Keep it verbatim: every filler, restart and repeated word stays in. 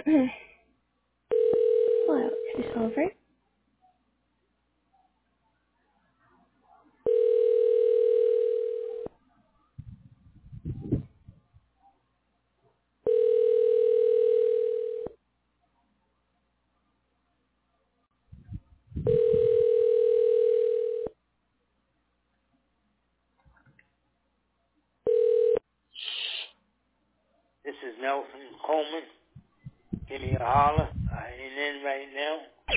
Hello, is this Oliver? This is Nelson Coleman. Give me a holler. I ain't in right now.